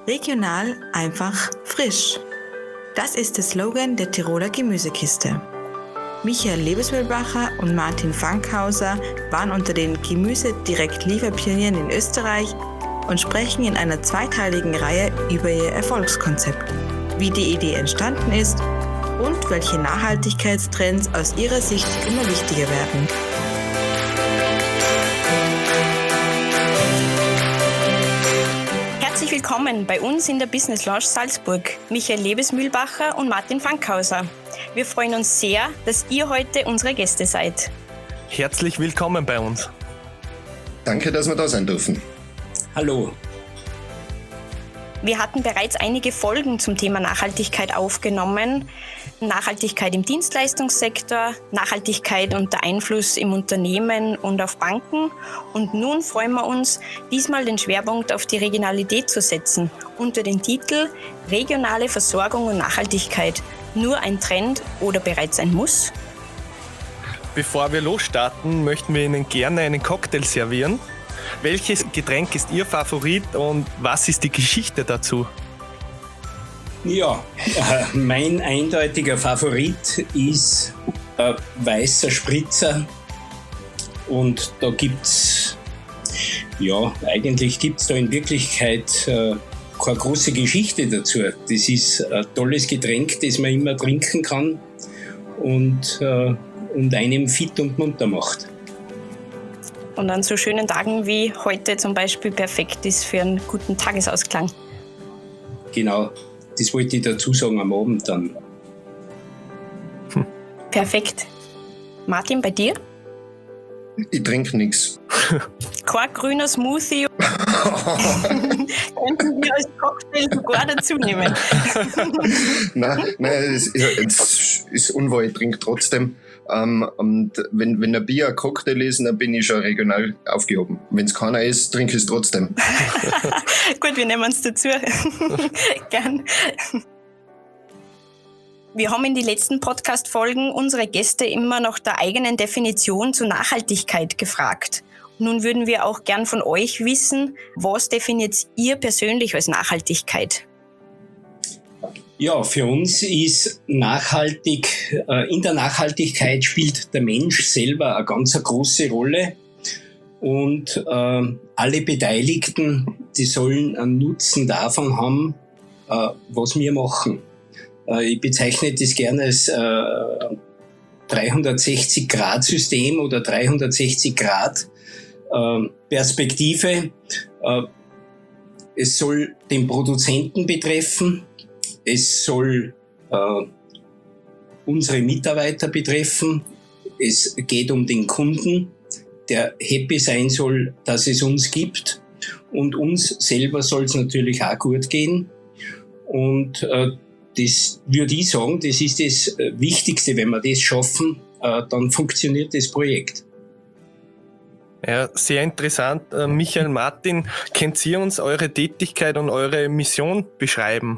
Regional, einfach, frisch. Das ist der Slogan der Tiroler Gemüsekiste. Michael Lebesmühlbacher und Martin Fankhauser waren unter den Gemüse-Direkt-Lieferpionieren in Österreich und sprechen in einer zweiteiligen Reihe über ihr Erfolgskonzept, wie die Idee entstanden ist und welche Nachhaltigkeitstrends aus ihrer Sicht immer wichtiger werden. Herzlich willkommen bei uns in der Business Lounge Salzburg, Michael Lebesmühlbacher und Martin Fankhauser. Wir freuen uns sehr, dass ihr heute unsere Gäste seid. Herzlich willkommen bei uns. Danke, dass wir da sein dürfen. Hallo. Wir hatten bereits einige Folgen zum Thema Nachhaltigkeit aufgenommen. Nachhaltigkeit im Dienstleistungssektor, Nachhaltigkeit und der Einfluss im Unternehmen und auf Banken. Und nun freuen wir uns, diesmal den Schwerpunkt auf die Regionalität zu setzen, unter den Titel Regionale Versorgung und Nachhaltigkeit. Nur ein Trend oder bereits ein Muss? Bevor wir losstarten, möchten wir Ihnen gerne einen Cocktail servieren. Welches Getränk ist Ihr Favorit und was ist die Geschichte dazu? Ja, mein eindeutiger Favorit ist weißer Spritzer. Und da gibt's da in Wirklichkeit keine große Geschichte dazu. Das ist ein tolles Getränk, das man immer trinken kann und einem fit und munter macht. Und an so schönen Tagen wie heute zum Beispiel perfekt ist für einen guten Tagesausklang. Genau, das wollte ich dazu sagen am Abend dann. Perfekt. Martin, bei dir? Ich trinke nichts. Kein grüner Smoothie. Könnten wir als Cocktail sogar dazu nehmen. Nein, es ist unwahr, ich trinke trotzdem. Und wenn ein Bier ein Cocktail ist, dann bin ich schon regional aufgehoben. Wenn es keiner ist, trinke ich es trotzdem. Gut, wir nehmen es dazu. Gern. Wir haben in den letzten Podcast-Folgen unsere Gäste immer nach der eigenen Definition zur Nachhaltigkeit gefragt. Nun würden wir auch gern von euch wissen, was definiert ihr persönlich als Nachhaltigkeit? Ja, für uns ist in der Nachhaltigkeit spielt der Mensch selber eine ganz große Rolle und alle Beteiligten, die sollen einen Nutzen davon haben, was wir machen. Ich bezeichne das gerne als 360-Grad-System oder 360-Grad-Perspektive. Es soll den Produzenten betreffen, es soll unsere Mitarbeiter betreffen, es geht um den Kunden, der happy sein soll, dass es uns gibt, und uns selber soll es natürlich auch gut gehen. Und das würde ich sagen, das ist das Wichtigste. Wenn wir das schaffen, dann funktioniert das Projekt. Ja, sehr interessant. Michael, Martin, könnt ihr uns eure Tätigkeit und eure Mission beschreiben?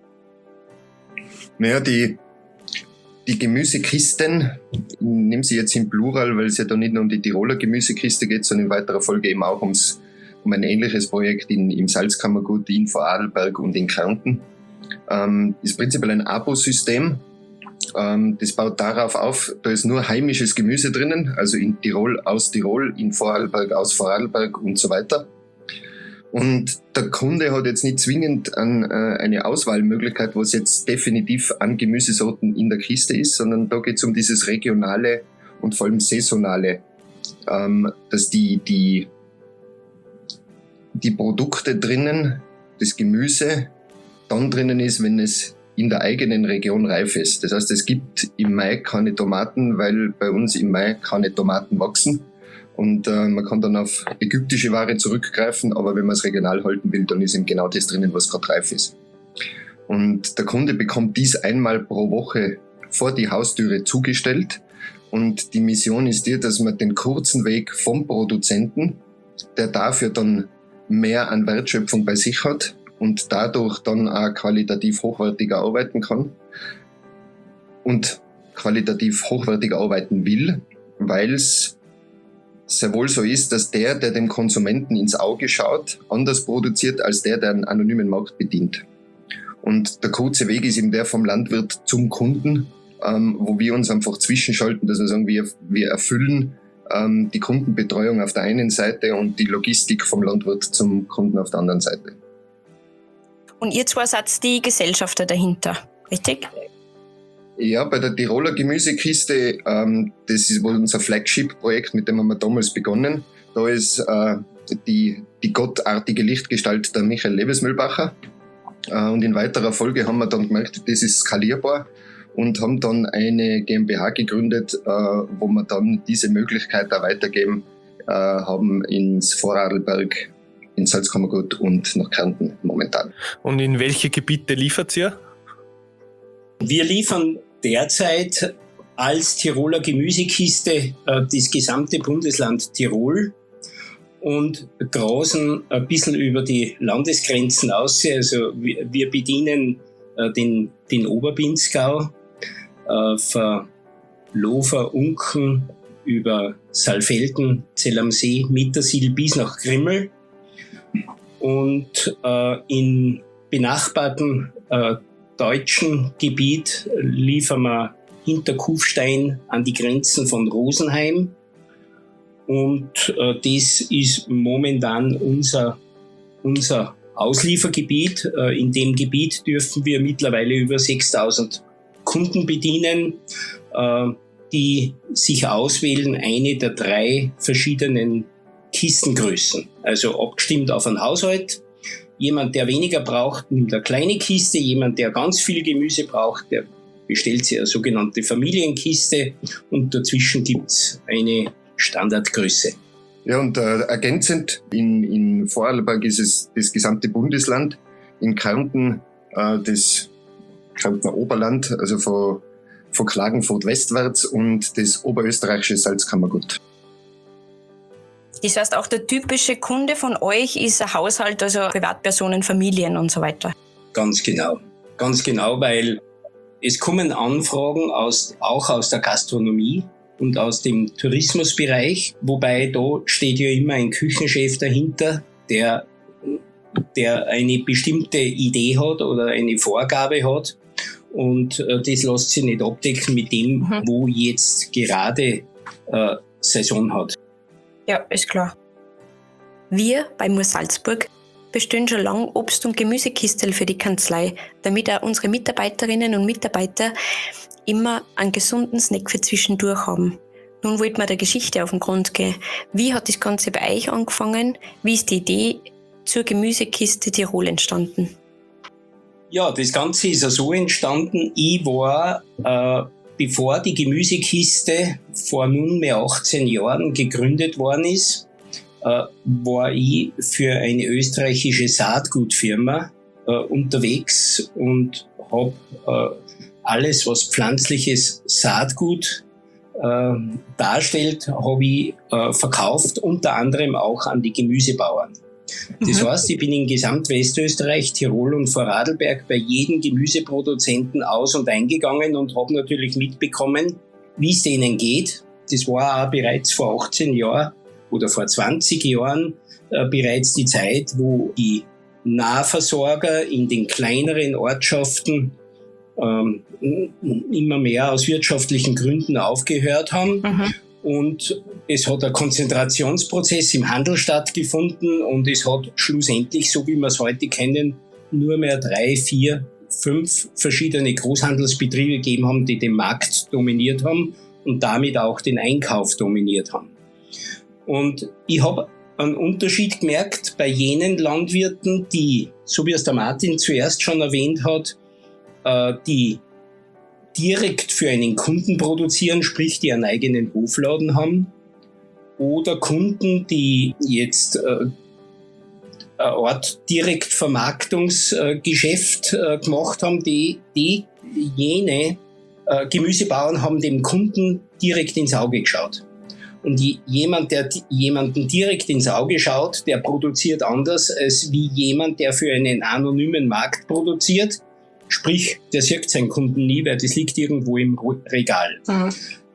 Naja, die Gemüsekisten, ich nehme sie jetzt im Plural, weil es ja da nicht nur um die Tiroler Gemüsekiste geht, sondern in weiterer Folge eben auch um ein ähnliches Projekt im Salzkammergut in Vorarlberg und in Kärnten. Ist prinzipiell ein Abo-System. Das baut darauf auf, da ist nur heimisches Gemüse drinnen, also in Tirol aus Tirol, in Vorarlberg aus Vorarlberg und so weiter. Und der Kunde hat jetzt nicht zwingend eine Auswahlmöglichkeit, was jetzt definitiv an Gemüsesorten in der Kiste ist, sondern da geht es um dieses regionale und vor allem saisonale, dass die Produkte drinnen, das Gemüse dann drinnen ist, wenn es in der eigenen Region reif ist. Das heißt, es gibt im Mai keine Tomaten, weil bei uns im Mai keine Tomaten wachsen. Und man kann dann auf ägyptische Ware zurückgreifen, aber wenn man es regional halten will, dann ist eben genau das drinnen, was gerade reif ist. Und der Kunde bekommt dies einmal pro Woche vor die Haustüre zugestellt. Und die Mission ist die, dass man den kurzen Weg vom Produzenten, der dafür dann mehr an Wertschöpfung bei sich hat und dadurch dann auch qualitativ hochwertiger arbeiten kann und qualitativ hochwertiger arbeiten will, weil es sehr wohl so ist, dass der dem Konsumenten ins Auge schaut, anders produziert als der einen anonymen Markt bedient. Und der kurze Weg ist eben der vom Landwirt zum Kunden, wo wir uns einfach zwischenschalten, dass wir sagen, wir erfüllen die Kundenbetreuung auf der einen Seite und die Logistik vom Landwirt zum Kunden auf der anderen Seite. Und ihr zwei seid die Gesellschafter dahinter, richtig? Ja, bei der Tiroler Gemüsekiste, das ist wohl unser Flagship-Projekt, mit dem haben wir damals begonnen. Da ist die gottartige Lichtgestalt der Michael Lebesmühlbacher. Und in weiterer Folge haben wir dann gemerkt, das ist skalierbar und haben dann eine GmbH gegründet, wo wir dann diese Möglichkeit auch weitergeben haben ins Vorarlberg, in Salzkammergut und nach Kärnten momentan. Und in welche Gebiete liefert ihr? Wir liefern derzeit als Tiroler Gemüsekiste das gesamte Bundesland Tirol und grasen ein bisschen über die Landesgrenzen aus. Also wir bedienen den Oberpinzgau, von Lofer, Unken über Saalfelden, Zell am See, Mittersill bis nach Grimmel. Und in benachbarten deutschen Gebiet liefern wir hinter Kufstein an die Grenzen von Rosenheim. Und das ist momentan unser Ausliefergebiet. In dem Gebiet dürfen wir mittlerweile über 6.000 Kunden bedienen, die sich auswählen, eine der 3 verschiedenen Kistengrößen. Also abgestimmt auf einen Haushalt. Jemand, der weniger braucht, nimmt eine kleine Kiste. Jemand, der ganz viel Gemüse braucht, der bestellt sich eine sogenannte Familienkiste. Und dazwischen gibt es eine Standardgröße. Ja, und ergänzend, in Vorarlberg ist es das gesamte Bundesland, in Kärnten das Kärntner Oberland, also von Klagenfurt westwärts und das oberösterreichische Salzkammergut. Das heißt, auch der typische Kunde von euch ist ein Haushalt, also Privatpersonen, Familien und so weiter. Ganz genau, weil es kommen Anfragen auch aus der Gastronomie und aus dem Tourismusbereich, wobei da steht ja immer ein Küchenchef dahinter, der eine bestimmte Idee hat oder eine Vorgabe hat und das lässt sich nicht abdecken mit dem, wo jetzt gerade Saison hat. Ja, ist klar. Wir bei Moor Salzburg bestellen schon lange Obst- und Gemüsekistel für die Kanzlei, damit auch unsere Mitarbeiterinnen und Mitarbeiter immer einen gesunden Snack für zwischendurch haben. Nun wollten wir der Geschichte auf den Grund gehen. Wie hat das Ganze bei euch angefangen? Wie ist die Idee zur Gemüsekiste Tirol entstanden? Ja, das Ganze ist ja so entstanden. Ich war, bevor die Gemüsekiste vor nunmehr 18 Jahren gegründet worden ist, war ich für eine österreichische Saatgutfirma unterwegs und habe alles, was pflanzliches Saatgut darstellt, habe ich verkauft, unter anderem auch an die Gemüsebauern. Das heißt, ich bin in Gesamtwestösterreich, Tirol und Vorarlberg bei jedem Gemüseproduzenten aus- und eingegangen und habe natürlich mitbekommen, wie es denen geht. Das war auch bereits vor 18 Jahren oder vor 20 Jahren bereits die Zeit, wo die Nahversorger in den kleineren Ortschaften immer mehr aus wirtschaftlichen Gründen aufgehört haben. Und es hat ein Konzentrationsprozess im Handel stattgefunden und es hat schlussendlich, so wie wir es heute kennen, nur mehr 3, 4, 5 verschiedene Großhandelsbetriebe gegeben haben, die den Markt dominiert haben und damit auch den Einkauf dominiert haben. Und ich habe einen Unterschied gemerkt bei jenen Landwirten, die, so wie es der Martin zuerst schon erwähnt hat, die direkt für einen Kunden produzieren, sprich die einen eigenen Hofladen haben, oder Kunden, die jetzt eine Art Direktvermarktungsgeschäft gemacht haben, jene Gemüsebauern haben dem Kunden direkt ins Auge geschaut. Und jemand, der jemanden direkt ins Auge schaut, der produziert anders als wie jemand, der für einen anonymen Markt produziert. Sprich, der sieht seinen Kunden nie, weil das liegt irgendwo im Regal.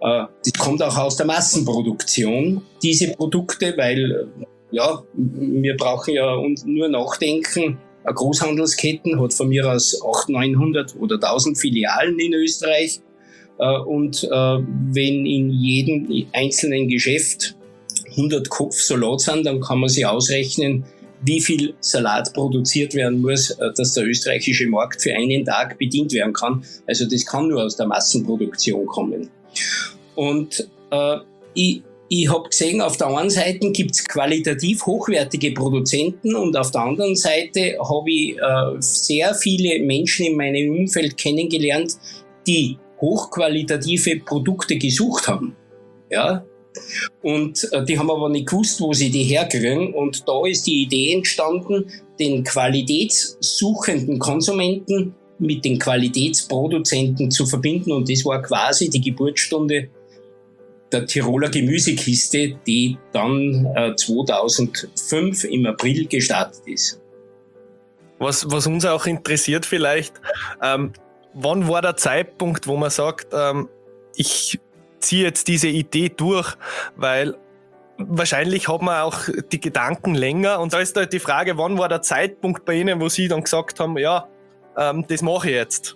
Das kommt auch aus der Massenproduktion, diese Produkte, weil wir brauchen ja nur nachdenken. Eine Großhandelsketten hat von mir aus 800, 900 oder 1000 Filialen in Österreich. Und wenn in jedem einzelnen Geschäft 100 Kopf Salat sind, dann kann man sich ausrechnen, wie viel Salat produziert werden muss, dass der österreichische Markt für einen Tag bedient werden kann. Also das kann nur aus der Massenproduktion kommen. Und ich habe gesehen, auf der einen Seite gibt es qualitativ hochwertige Produzenten und auf der anderen Seite habe ich sehr viele Menschen in meinem Umfeld kennengelernt, die hochqualitative Produkte gesucht haben. Ja? Und die haben aber nicht gewusst, wo sie die herkriegen. Und da ist die Idee entstanden, den qualitätssuchenden Konsumenten mit den Qualitätsproduzenten zu verbinden. Und das war quasi die Geburtsstunde der Tiroler Gemüsekiste, die dann 2005 im April gestartet ist. Was uns auch interessiert vielleicht, wann war der Zeitpunkt, wo man sagt, ich ziehe jetzt diese Idee durch, weil wahrscheinlich hat man auch die Gedanken länger und da ist halt die Frage, wann war der Zeitpunkt bei Ihnen, wo Sie dann gesagt haben, ja, das mache ich jetzt?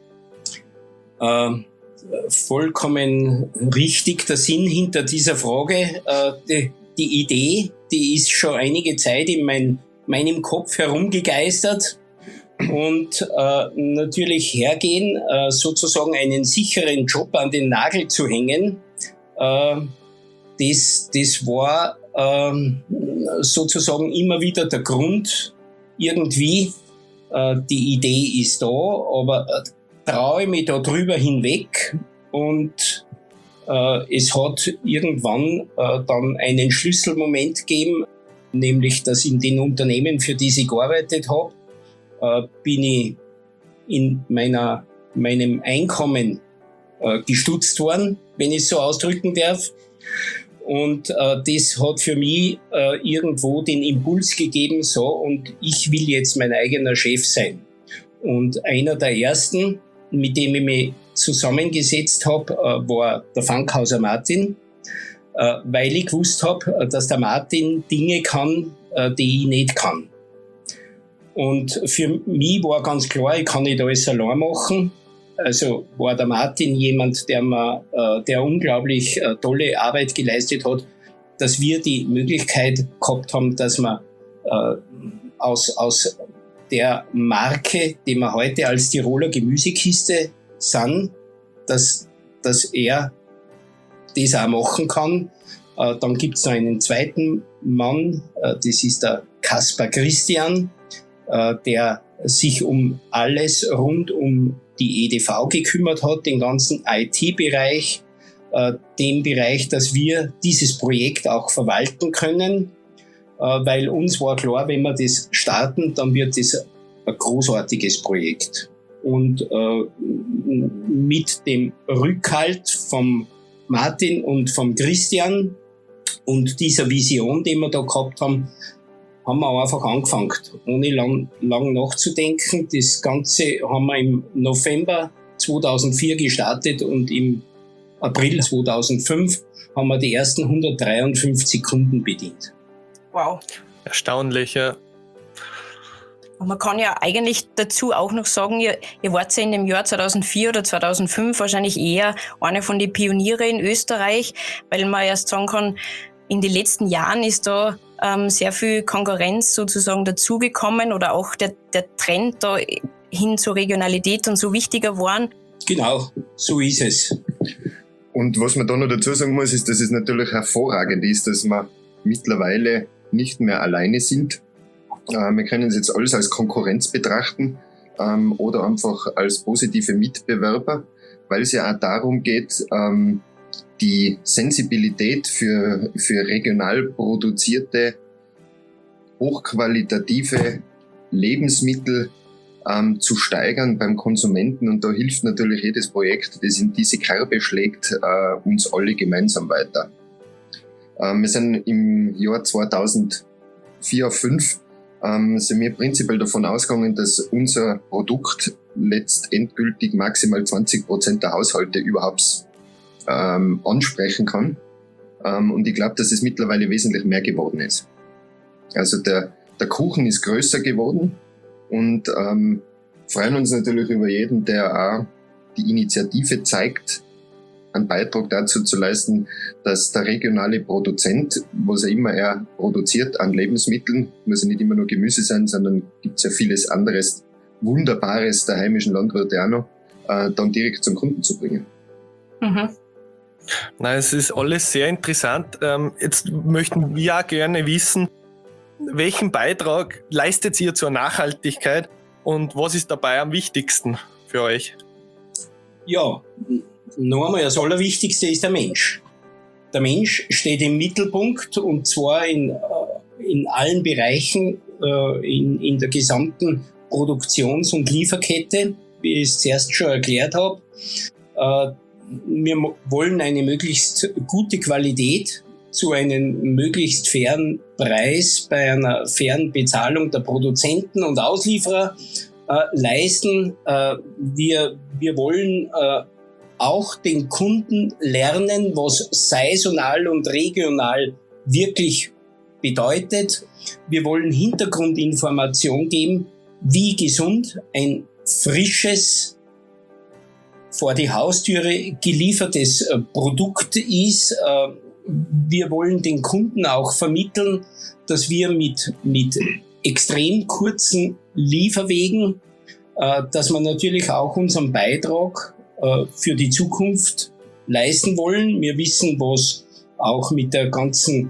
Vollkommen richtig, der Sinn hinter dieser Frage. Die Idee, die ist schon einige Zeit in meinem Kopf herumgegeistert und natürlich hergehen, sozusagen einen sicheren Job an den Nagel zu hängen, das war sozusagen immer wieder der Grund, irgendwie, die Idee ist da, aber traue ich mich da drüber hinweg und es hat irgendwann dann einen Schlüsselmoment gegeben, nämlich, dass in den Unternehmen, für die ich gearbeitet habe, bin ich in meinem Einkommen gestutzt worden, wenn ich es so ausdrücken darf. Und das hat für mich irgendwo den Impuls gegeben, so, und ich will jetzt mein eigener Chef sein. Und einer der ersten, mit dem ich mich zusammengesetzt habe, war der Fankhauser Martin, weil ich gewusst habe, dass der Martin Dinge kann, die ich nicht kann. Und für mich war ganz klar, ich kann nicht alles allein machen. Also war der Martin jemand, der unglaublich tolle Arbeit geleistet hat, dass wir die Möglichkeit gehabt haben, dass wir aus der Marke, die wir heute als Tiroler Gemüsekiste sind, dass er das auch machen kann. Dann gibt es noch einen zweiten Mann, das ist der Kaspar Christian, der sich um alles rund um die EDV gekümmert hat, den ganzen IT-Bereich, den Bereich, dass wir dieses Projekt auch verwalten können, weil uns war klar, wenn wir das starten, dann wird das ein großartiges Projekt. Und mit dem Rückhalt vom Martin und vom Christian und dieser Vision, die wir da gehabt haben, haben wir einfach angefangen, ohne lang nachzudenken. Das Ganze haben wir im November 2004 gestartet und im April 2005 haben wir die ersten 153 Kunden bedient. Wow. Erstaunlich, ja. Und man kann ja eigentlich dazu auch noch sagen, ihr wart ja in dem Jahr 2004 oder 2005 wahrscheinlich eher eine von den Pioniere in Österreich, weil man erst sagen kann, in den letzten Jahren ist da sehr viel Konkurrenz sozusagen dazugekommen oder auch der Trend da hin zur Regionalität und so wichtiger geworden. Genau, so ist es. Und was man da noch dazu sagen muss, ist, dass es natürlich hervorragend ist, dass wir mittlerweile nicht mehr alleine sind. Wir können es jetzt alles als Konkurrenz betrachten oder einfach als positive Mitbewerber, weil es ja auch darum geht, die Sensibilität für regional produzierte, hochqualitative Lebensmittel zu steigern beim Konsumenten. Und da hilft natürlich jedes Projekt, das in diese Kerbe schlägt, uns alle gemeinsam weiter. Wir sind im Jahr 2004, 2005 sind wir prinzipiell davon ausgegangen, dass unser Produkt letztendgültig maximal 20% der Haushalte überhaupt ansprechen kann. Und ich glaube, dass es mittlerweile wesentlich mehr geworden ist. Also der Kuchen ist größer geworden und freuen uns natürlich über jeden, der auch die Initiative zeigt, einen Beitrag dazu zu leisten, dass der regionale Produzent, was er immer er produziert an Lebensmitteln, muss ja nicht immer nur Gemüse sein, sondern gibt es ja vieles anderes Wunderbares der heimischen Landwirte auch noch, dann direkt zum Kunden zu bringen. Mhm. Nein, es ist alles sehr interessant. Jetzt möchten wir auch gerne wissen, welchen Beitrag leistet ihr zur Nachhaltigkeit und was ist dabei am wichtigsten für euch? Ja, noch einmal, das Allerwichtigste ist der Mensch. Der Mensch steht im Mittelpunkt und zwar in allen Bereichen, in der gesamten Produktions- und Lieferkette, wie ich es zuerst schon erklärt habe. Wir wollen eine möglichst gute Qualität zu einem möglichst fairen Preis bei einer fairen Bezahlung der Produzenten und Auslieferer leisten. Wir wollen auch den Kunden lernen, was saisonal und regional wirklich bedeutet. Wir wollen Hintergrundinformation geben, wie gesund ein frisches, vor die Haustüre geliefertes Produkt ist. Wir wollen den Kunden auch vermitteln, dass wir mit extrem kurzen Lieferwegen, dass wir natürlich auch unseren Beitrag für die Zukunft leisten wollen. Wir wissen, was auch mit der ganzen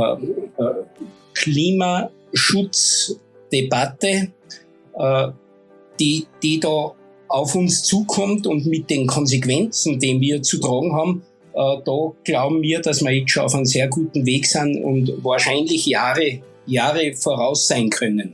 Klimaschutzdebatte, die da auf uns zukommt und mit den Konsequenzen, die wir zu tragen haben, da glauben wir, dass wir jetzt schon auf einem sehr guten Weg sind und wahrscheinlich Jahre voraus sein können.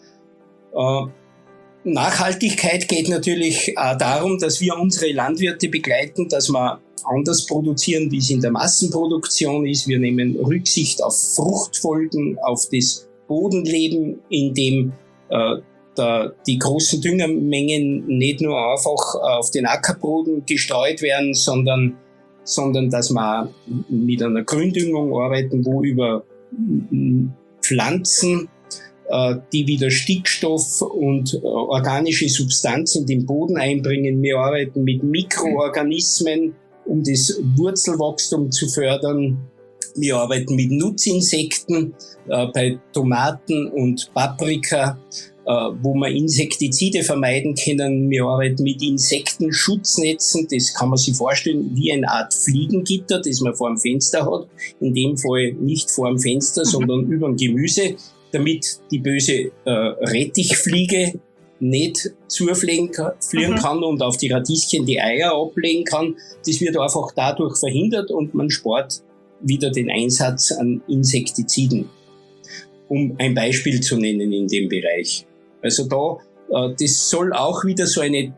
Nachhaltigkeit geht natürlich auch darum, dass wir unsere Landwirte begleiten, dass wir anders produzieren, wie es in der Massenproduktion ist. Wir nehmen Rücksicht auf Fruchtfolgen, auf das Bodenleben, in dem die großen Düngermengen nicht nur einfach auf den Ackerboden gestreut werden, sondern dass wir mit einer Gründüngung arbeiten, wo über Pflanzen, die wieder Stickstoff und organische Substanzen in den Boden einbringen. Wir arbeiten mit Mikroorganismen, um das Wurzelwachstum zu fördern. Wir arbeiten mit Nutzinsekten bei Tomaten und Paprika, wo wir Insektizide vermeiden können. Wir arbeiten mit Insektenschutznatzen. Das kann man sich vorstellen wie eine Art Fliegengitter, das man vor dem Fenster hat. In dem Fall nicht vor dem Fenster, sondern über dem Gemüse, damit die böse Rettichfliege nicht zufliegen kann und auf die Radieschen die Eier ablegen kann. Das wird einfach dadurch verhindert und man spart wieder den Einsatz an Insektiziden, um ein Beispiel zu nennen in dem Bereich. Also das soll auch wieder so eine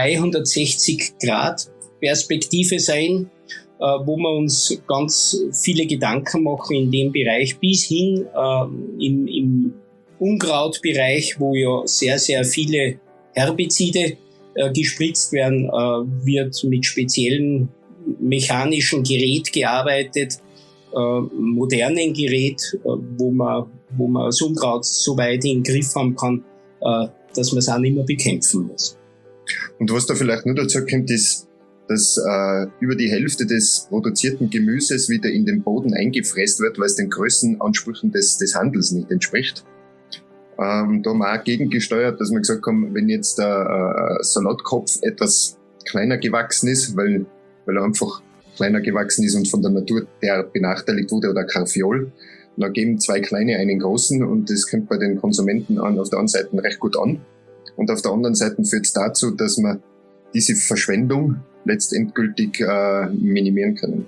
360-Grad-Perspektive sein, wo wir uns ganz viele Gedanken machen in dem Bereich, bis hin im Unkrautbereich, wo ja sehr, sehr viele Herbizide gespritzt werden, wird mit speziellen mechanischen Gerät gearbeitet, modernen Gerät, wo man das Unkraut so weit in den Griff haben kann, dass man es auch nicht mehr bekämpfen muss. Und was da vielleicht nur dazu kommt, ist, dass über die Hälfte des produzierten Gemüses wieder in den Boden eingefräst wird, weil es den Größenansprüchen des Handels nicht entspricht. Da haben wir auch gegengesteuert, dass wir gesagt haben, wenn jetzt der Salatkopf etwas kleiner gewachsen ist, weil er einfach kleiner gewachsen ist und von der Natur der benachteiligt wurde, oder Karfiol, dann geben zwei kleine einen großen und das kommt bei den Konsumenten auf der einen Seite recht gut an. Und auf der anderen Seite führt es dazu, dass man diese Verschwendung letztendgültig minimieren können.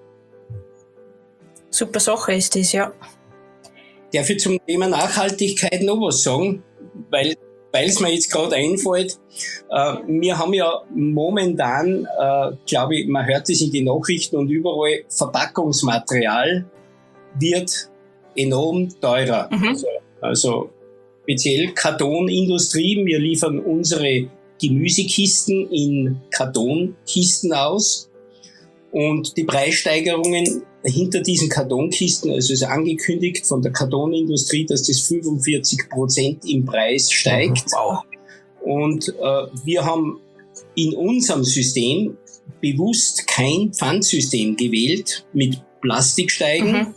Super Sache ist das, ja. Darf ich zum Thema Nachhaltigkeit noch was sagen? Weil es mir jetzt gerade einfällt. Wir haben ja momentan, glaube ich, man hört es in den Nachrichten und überall, Verpackungsmaterial wird enorm teurer. Also speziell Kartonindustrie. Wir liefern unsere Gemüsekisten in Kartonkisten aus. Und die Preissteigerungen hinter diesen Kartonkisten, also ist angekündigt von der Kartonindustrie, dass das 45% im Preis steigt. Wow. Und wir haben in unserem System bewusst kein Pfandsystem gewählt mit Plastiksteigen,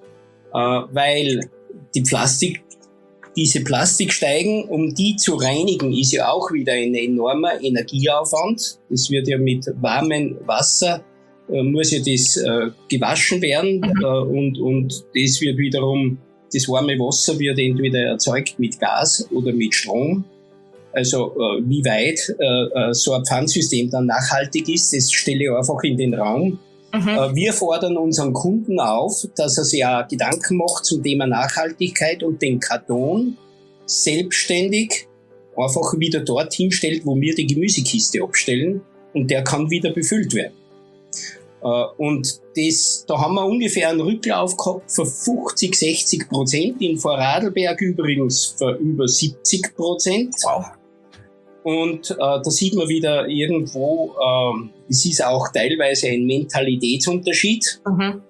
weil diese Plastiksteigen, um die zu reinigen, ist ja auch wieder ein enormer Energieaufwand. Das wird ja mit warmem Wasser, muss ja das gewaschen werden und das wird wiederum, das warme Wasser wird entweder erzeugt mit Gas oder mit Strom. Also wie weit so ein Pfandsystem dann nachhaltig ist, das stelle ich einfach in den Raum. Wir fordern unseren Kunden auf, dass er sich auch Gedanken macht zum Thema Nachhaltigkeit und den Karton selbstständig einfach wieder dorthin stellt, wo wir die Gemüsekiste abstellen und der kann wieder befüllt werden. Und da haben wir ungefähr einen Rücklauf gehabt von 50-60%, in Vorarlberg übrigens für über 70%. Wow. Und da sieht man wieder irgendwo, es ist auch teilweise ein Mentalitätsunterschied.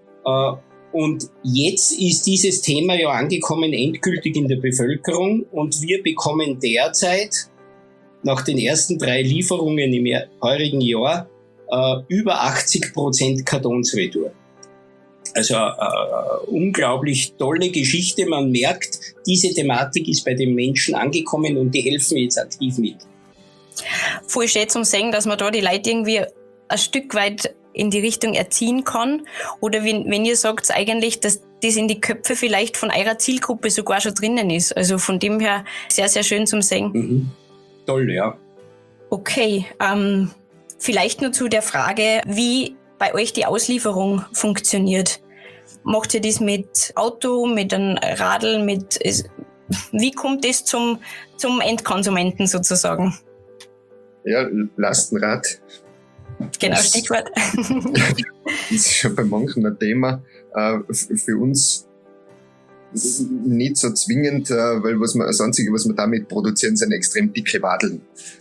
Und jetzt ist dieses Thema ja angekommen endgültig in der Bevölkerung und wir bekommen derzeit nach den ersten 3 Lieferungen im heurigen Jahr über 80% Kartonsretour. Also unglaublich tolle Geschichte. Man merkt, diese Thematik ist bei den Menschen angekommen und die helfen jetzt aktiv mit. Voll schön zum Sehen, dass man da die Leute irgendwie ein Stück weit in die Richtung erziehen kann. Oder wenn ihr sagt eigentlich, dass das in die Köpfe vielleicht von eurer Zielgruppe sogar schon drinnen ist. Also von dem her sehr, sehr schön zum Sehen. Toll, ja. Okay, vielleicht nur zu der Frage, wie bei euch die Auslieferung funktioniert. Macht ihr das mit Auto, mit einem Radl, wie kommt das zum Endkonsumenten sozusagen? Ja, Lastenrad. Genau, Stichwort. Ist schon bei manchen ein Thema. Für uns nicht so zwingend, weil das Einzige, was wir damit produzieren, sind extrem dicke Wadeln.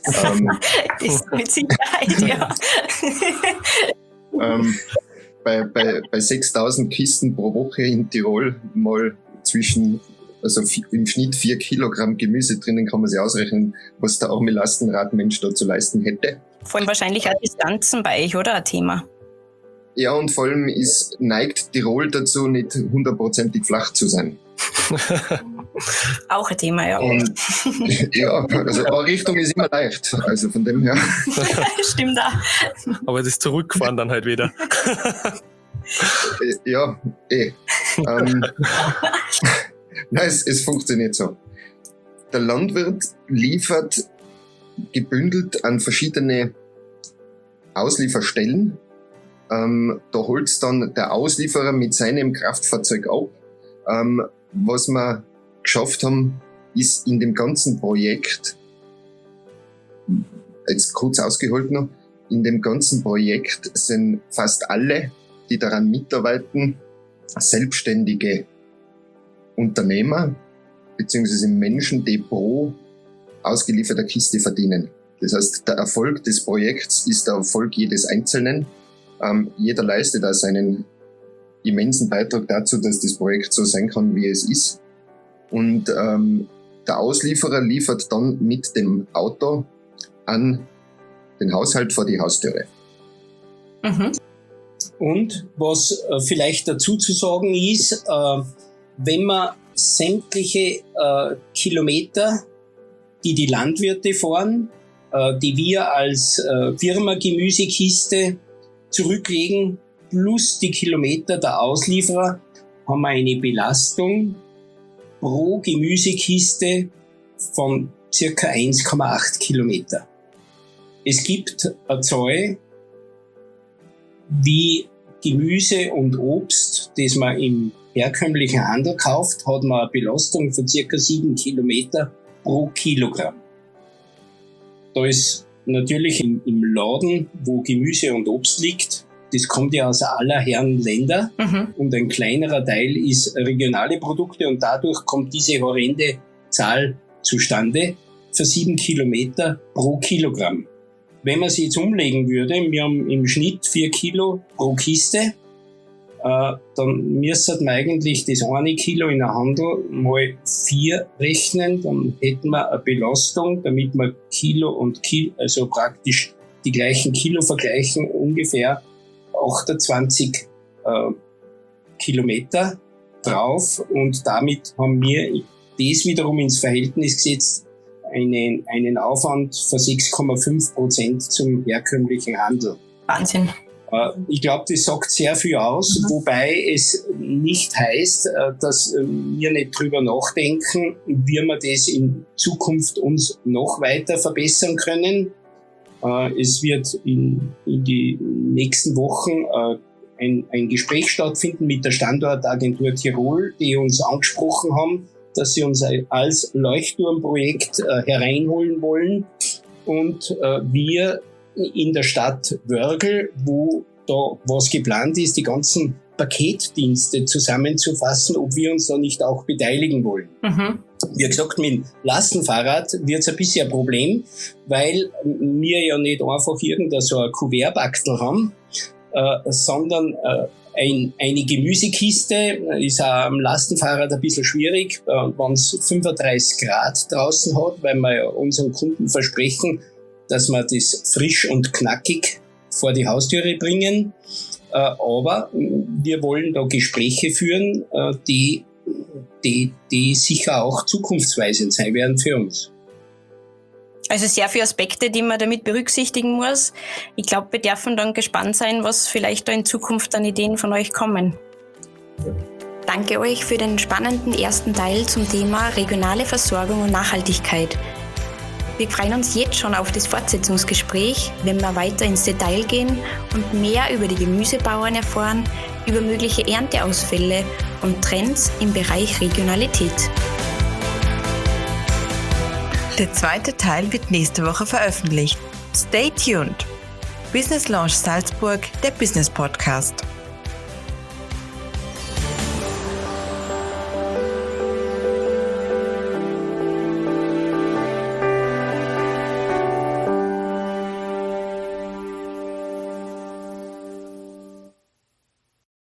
Das mit Sicherheit, ja. Bei 6.000 Kisten pro Woche in Tirol mal im Schnitt 4 Kilogramm Gemüse drinnen, kann man sich ausrechnen, was der arme Lastenradmensch da zu leisten hätte. Vor allem wahrscheinlich auch Distanzen bei euch, oder? Ein Thema. Ja, und vor allem neigt Tirol dazu, nicht 100%ig flach zu sein. Auch ein Thema, ja. Und, ja, also eine Richtung ist immer leicht. Also von dem her. Stimmt auch. Aber das Zurückfahren dann halt wieder. Ja, Nein, es funktioniert so. Der Landwirt liefert gebündelt an verschiedene Auslieferstellen. Da holt dann der Auslieferer mit seinem Kraftfahrzeug ab. Was wir geschafft haben, ist in dem ganzen Projekt, jetzt kurz ausgeholt noch, in dem ganzen Projekt sind fast alle, die daran mitarbeiten, selbstständige Unternehmer beziehungsweise Menschen, die pro ausgelieferter Kiste verdienen. Das heißt, der Erfolg des Projekts ist der Erfolg jedes Einzelnen. Jeder leistet da seinen immensen Beitrag dazu, dass das Projekt so sein kann, wie es ist. Und der Auslieferer liefert dann mit dem Auto an den Haushalt vor die Haustüre. Und was vielleicht dazu zu sagen ist, wenn man sämtliche Kilometer, die die Landwirte fahren, die wir als Firma Gemüsekiste zurücklegen, plus die Kilometer der Auslieferer, haben wir eine Belastung pro Gemüsekiste von circa 1,8 Kilometer. Es gibt eine Zahl, wie Gemüse und Obst, das man im herkömmlichen Handel kauft, hat man eine Belastung von circa 7 Kilometer pro Kilogramm. Da ist natürlich im Laden, wo Gemüse und Obst liegt, das kommt ja aus aller Herren Länder und ein kleinerer Teil ist regionale Produkte und dadurch kommt diese horrende Zahl zustande für 7 Kilometer pro Kilogramm. wenn man sie jetzt umlegen würde, wir haben im Schnitt 4 Kilo pro Kiste, dann müsste man eigentlich das 1 Kilo in der Handel mal 4 rechnen, dann hätten wir eine Belastung, damit wir Kilo und Kilo, also praktisch die gleichen Kilo vergleichen, ungefähr 28 Kilometer drauf, und damit haben wir das wiederum ins Verhältnis gesetzt, einen Aufwand von 6,5% zum herkömmlichen Handel. Wahnsinn. Ich glaube, das sagt sehr viel aus, wobei es nicht heißt, dass wir nicht drüber nachdenken, wie wir das in Zukunft uns noch weiter verbessern können. Es wird in die nächsten Wochen ein Gespräch stattfinden mit der Standortagentur Tirol, die uns angesprochen haben, dass sie uns als Leuchtturmprojekt hereinholen wollen, und wir in der Stadt Wörgl, wo da was geplant ist, die ganzen Paketdienste zusammenzufassen, ob wir uns da nicht auch beteiligen wollen. Wie gesagt, mit dem Lastenfahrrad wird es ein bisschen ein Problem, weil wir ja nicht einfach irgendein so ein Kuvertbackel haben, sondern eine Gemüsekiste ist auch am Lastenfahrrad ein bisschen schwierig, wenn es 35 Grad draußen hat, weil wir ja unseren Kunden versprechen, dass wir das frisch und knackig vor die Haustüre bringen. Aber wir wollen da Gespräche führen, die sicher auch zukunftsweisend sein werden für uns. Also sehr viele Aspekte, die man damit berücksichtigen muss. Ich glaube, wir dürfen dann gespannt sein, was vielleicht da in Zukunft an Ideen von euch kommen. Danke euch für den spannenden ersten Teil zum Thema regionale Versorgung und Nachhaltigkeit. Wir freuen uns jetzt schon auf das Fortsetzungsgespräch, wenn wir weiter ins Detail gehen und mehr über die Gemüsebauern erfahren, über mögliche Ernteausfälle und Trends im Bereich Regionalität. Der zweite Teil wird nächste Woche veröffentlicht. Stay tuned! Business Launch Salzburg, der Business Podcast.